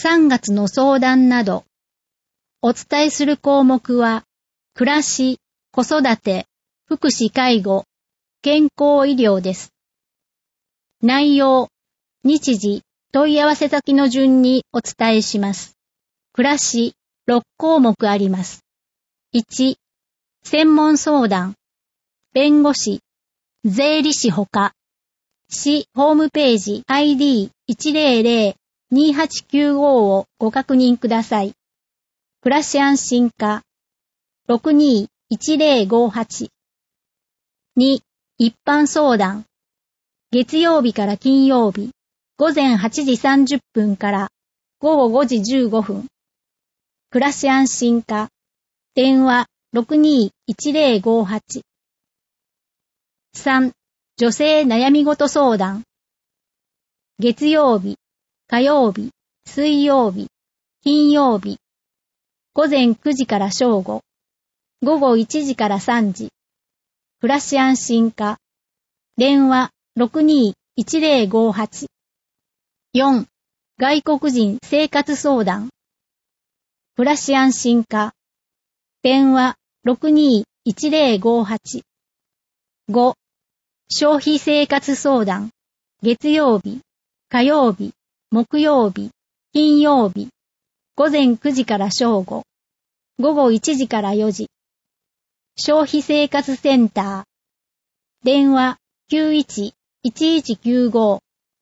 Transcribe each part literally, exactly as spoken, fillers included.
さんがつの相談など、お伝えする項目は、暮らし、子育て、福祉介護、健康医療です。内容、日時、問い合わせ先の順にお伝えします。暮らし、ろっこうもくあります。いち、専門相談、弁護士、税理士ほか、市ホームページ アイディーいちまるまるにーはちきゅうごをご確認ください。暮らし安心課ろくにーいちまるごはち。に、一般相談。月曜日から金曜日、ごぜんはちじさんじゅっぷんからごごごじじゅうごふん。暮らし安心課。電話ろくにーいちまるごはち。さん、女性悩み事相談。月曜日、火曜日、水曜日、金曜日。ごぜんくじから正午。ごごいちじからさんじ。暮らし安心課。電話ろくにーいちまるごはち。よん、外国人生活相談。暮らし安心課。電話ろくにーいちまるごはち。ご、消費生活相談。月曜日、火曜日、木曜日、金曜日。ごぜんくじから正午。ごごいちじからよじ。消費生活センター。電話きゅういちいちいちきゅうご。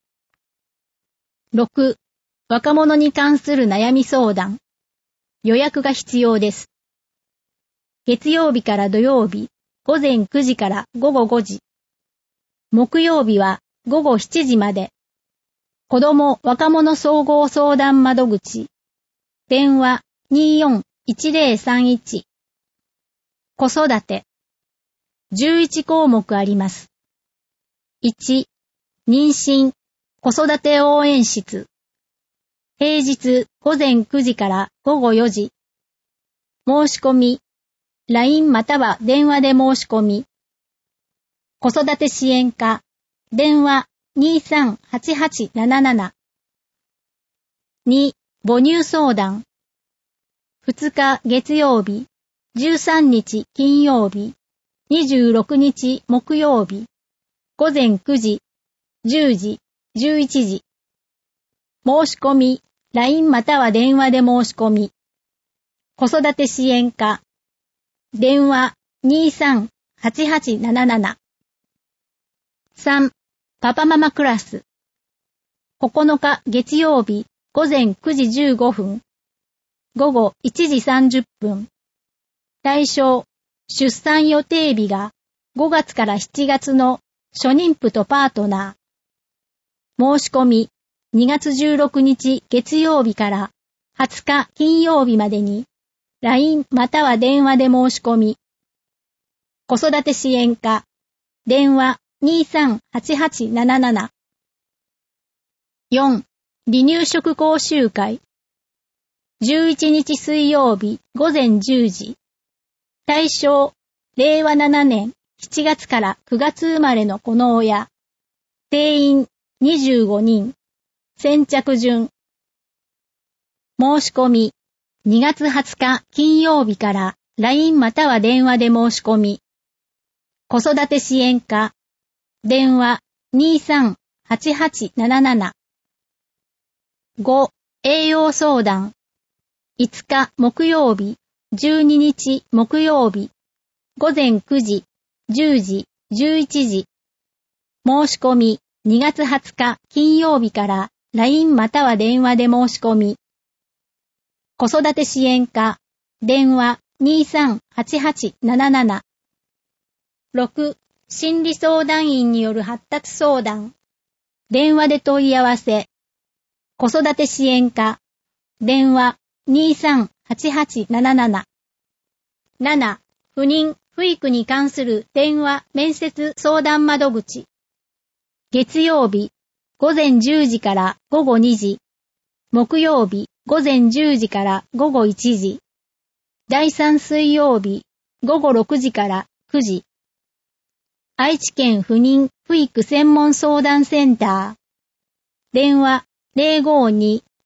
ろく、若者に関する悩み相談。予約が必要です。月曜日から土曜日、ごぜんくじからごごごじ。木曜日はごごしちじまで。子ども若者総合相談窓口。電話にーよんいちまるさんいち。子育て。じゅういちこうもくあります。いち、妊娠、子育て応援室。平日ごぜんくじからごごよじ。申し込み。ライン または電話で申し込み。子育て支援課。電話にーさんはちはちなななな。に、母乳相談。ふつか月曜日、じゅうさんにち金曜日、にじゅうろくにち木曜日、ごぜんくじ、じゅうじ、じゅういちじ。申し込み、ライン または電話で申し込み。子育て支援課。電話にーさんはちはちなななな。さん、パパママクラス。ここのか月曜日、ごぜんくじじゅうごふん。ごごいちじさんじゅっぷん。対象、出産予定日がごがつからしちがつの初妊婦とパートナー。申し込み、にがつじゅうろくにち月曜日からはつか金曜日までに ライン または電話で申し込み。子育て支援課。電話にーさんはちはちなななな。よん、離乳食講習会。じゅういちにち水曜日ごぜんじゅうじ。対象、れいわななねんしちがつからくがつ生まれの子の親。定員にじゅうごにん。先着順。申し込み、にがつはつか金曜日から ライン または電話で申し込み。子育て支援課。電話にーさんはちはちなななな。ご、栄養相談。いつか木曜日、じゅうににち木曜日、ごぜんくじ、じゅうじ、じゅういちじ。申し込み、にがつはつか金曜日から ライン または電話で申し込み。子育て支援課。電話にーさんはちはちなななな。ろく、心理相談員による発達相談。電話で問い合わせ。子育て支援課。電話にーさんはちはちなななな。なな、不妊、不育に関する電話面接相談窓口。月曜日、ごぜんじゅうじからごごにじ。木曜日、ごぜんじゅうじからごごいちじ。だいさん水曜日、ごごろくじからくじ。愛知県不妊不育専門相談センター。電話ゼロごに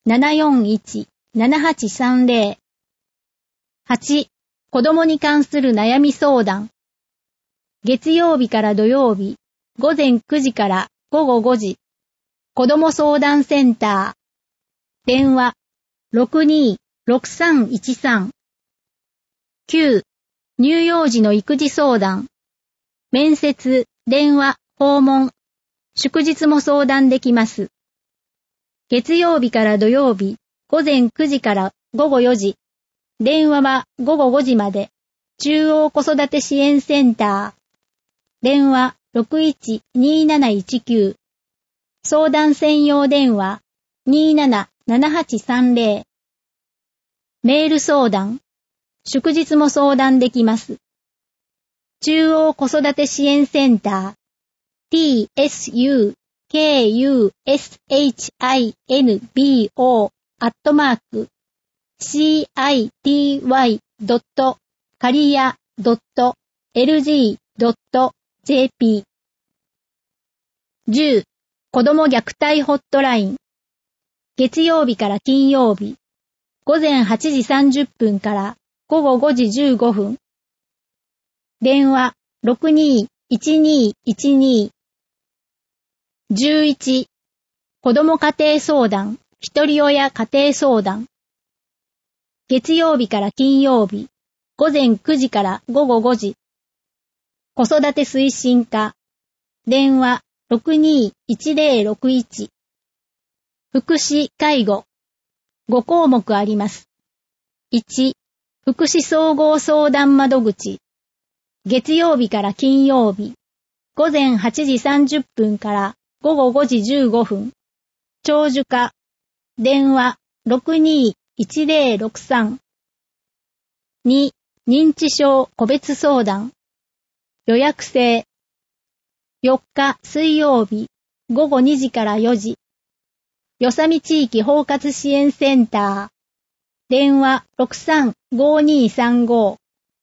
ななよんいち ななはちさんゼロ。はち、子供に関する悩み相談。月曜日から土曜日、午前くじから午後ごじ。子供相談センター。電話 ろくにーろくさんいちさん。きゅう、乳幼児の育児相談。面接、電話、訪問。祝日も相談できます。月曜日から土曜日、午前くじから午後よじ。電話は午後ごじまで。中央子育て支援センター。電話 ろくいちにーなないちきゅう。相談専用電話 にーななななはちさんゼロ。メール相談。祝日も相談できます。中央子育て支援センター。ティーエスユーケーユーエスエイチアイエヌビーオー アットマーク シーアイティーワイ ドット カリア ドット エルジー ドット ジェーピー。じゅう、子ども虐待ホットライン。月曜日から金曜日、午前はちじさんじゅっぷんから午後ごじじゅうごふん。電話 ろくにーいちにーいちにー。じゅういち、子ども家庭相談、ひとり親家庭相談。月曜日から金曜日、午前くじから午後ごじ。子育て推進課。電話 ろくにーいちゼロろくいち。福祉介護。ご項目あります。いち、福祉総合相談窓口。月曜日から金曜日、午前はちじさんじゅっぷんから午後ごじじゅうごふん。長寿課。電話 ろくにーいちゼロろくさん。に、認知症個別相談。予約制。よっか水曜日、午後にじからよじ。よさみ地域包括支援センター。電話 ろくさんごにーさんご。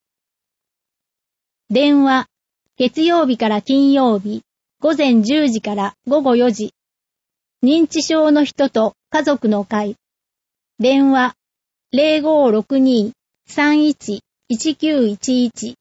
電話、月曜日から金曜日、午前じゅうじから午後よじ。認知症の人と家族の会。電話、ゼロごろくにーさんいちいちきゅういちいち。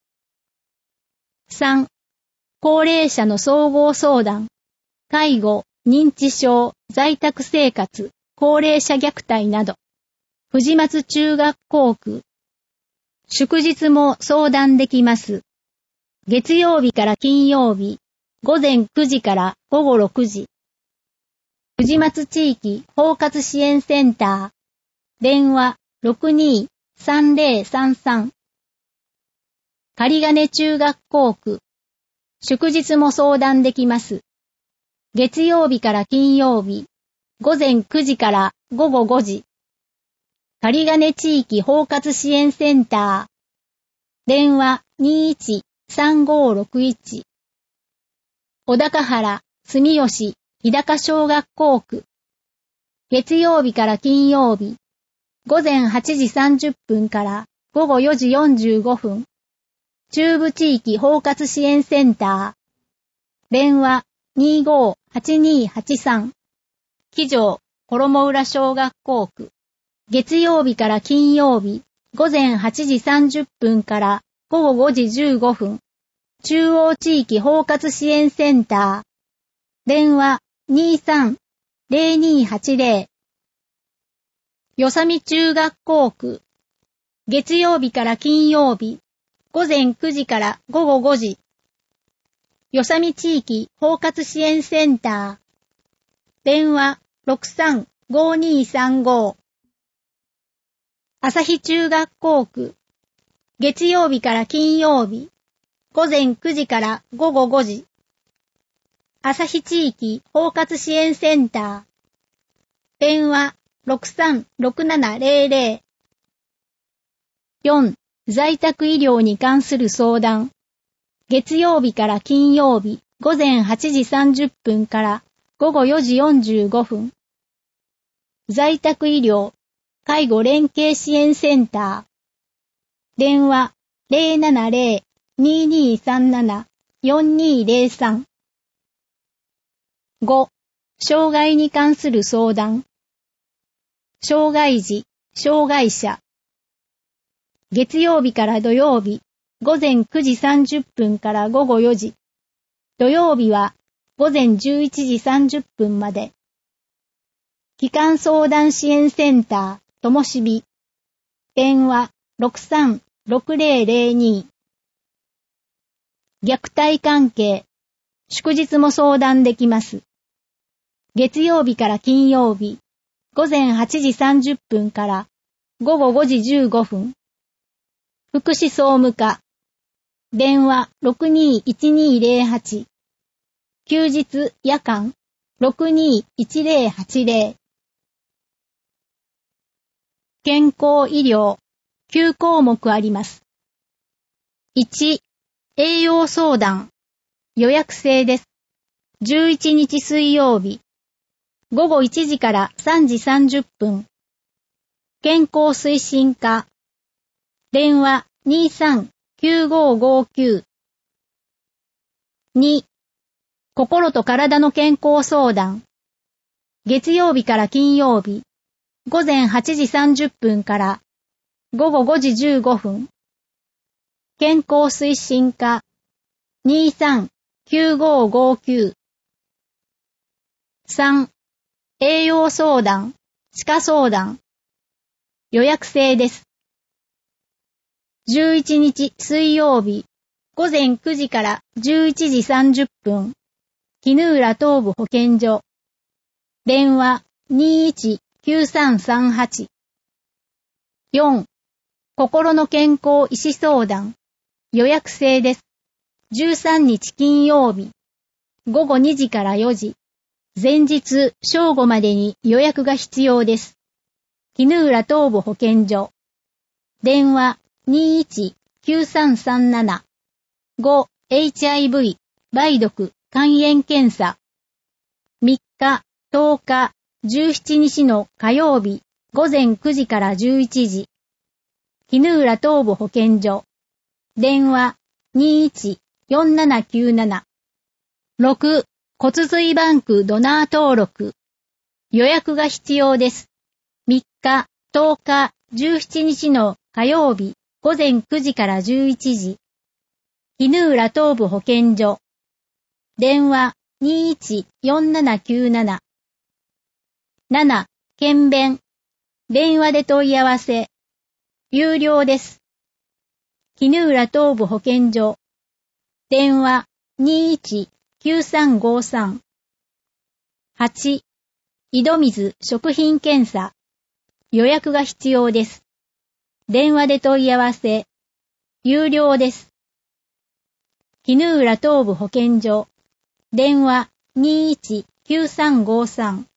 さん、高齢者の総合相談。介護、認知症、在宅生活、高齢者虐待など。藤松中学校区。祝日も相談できます。月曜日から金曜日、午前くじから午後ろくじ。藤松地域包括支援センター。電話 ろくにーさんゼロさんさん。仮金中学校区。祝日も相談できます。月曜日から金曜日、午前くじから午後ごじ。仮金地域包括支援センター。電話 にいちさんごろくいち。小高原、住吉、日高小学校区。月曜日から金曜日、午前はちじさんじゅっぷんから午後よじよんじゅうごふん。中部地域包括支援センター。電話 にーごーはちにーはちさん。木城、衣浦小学校区。月曜日から金曜日、午前はちじさんじゅっぷんから午後ごじじゅうごふん。中央地域包括支援センター。電話 にーさんゼロにーはちゼロ。よさみ中学校区。月曜日から金曜日、午前くじから午後ごじ。よさみ地域包括支援センター。電話 ろくさんごにーさんご。朝日中学校区。月曜日から金曜日、午前くじから午後ごじ。朝日地域包括支援センター。電話 ろくさんろくななゼロゼロ。よん、在宅医療に関する相談。月曜日から金曜日、午前はちじさんじゅっぷんから午後よじよんじゅうごふん。在宅医療、介護連携支援センター。電話 ゼロななゼロ にーにーさんなな よんにーゼロさん。ご、障害に関する相談。 障害児、障害者。月曜日から土曜日、午前くじさんじゅっぷんから午後よじ。土曜日は午前じゅういちじさんじゅっぷんまで。帰還相談支援センター、ともしび。電話 ろくさんろくぜろぜろに。虐待関係、祝日も相談できます。月曜日から金曜日、午前はちじさんじゅっぷんから午後ごじじゅうごふん。福祉総務課。電話 ろくにいちにぜろはち。休日夜間 ろくにいちぜろはちぜろ。健康医療きゅうこうもくあります。いち、栄養相談。予約制です。じゅういちにち水曜日。午後いちじからさんじさんじゅっぷん。健康推進課。電話 にさんきゅうごごきゅう。に、心と体の健康相談。月曜日から金曜日。午前はちじさんじゅっぷんから午後ごじじゅうごふん。健康推進課 にさんきゅうごごきゅう。さん、栄養相談、歯科相談。予約制です。じゅういちにち水曜日、午前くじからじゅういちじさんじゅっぷん。絹浦東部保健所。電話 にいちきゅうさんさんはち。よん、心の健康医師相談。予約制です。じゅうさんにち金曜日、午後にじからよじ。前日正午までに予約が必要です。絹浦東部保健所。電話 にいちきゅうさんさんなな。ご、エイチアイブイ、梅毒、肝炎検査。みっか、とおか、じゅうしちにちの火曜日、午前くじからじゅういちじ。絹浦東部保健所。電話 にいちよんななきゅうなな。ろく、骨髄バンクドナー登録。予約が必要です。みっか、とおか、じゅうしちにちの火曜日、午前くじからじゅういちじ。絹浦東部保健所。電話 にいちよんななきゅうなな。なな、検便。電話で問い合わせ。有料です。絹浦東部保健所。電話 にいちきゅうさんごさん。はち、井戸水食品検査。予約が必要です。電話で問い合わせ。有料です。絹浦東部保健所。電話 にいちきゅうさんごさん。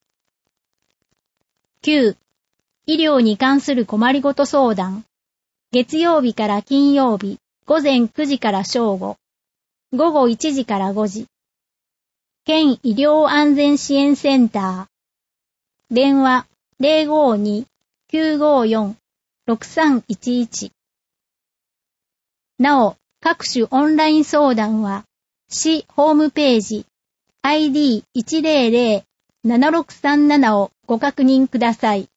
きゅう、医療に関する困りごと相談。月曜日から金曜日、午前くじから正午。午後いちじからごじ。県医療安全支援センター。電話 ゼロごにきゅうごよんろくさんいちいち。なお、各種オンライン相談は、市ホームページ アイディーいちぜろぜろななろくさんなな をご確認ください。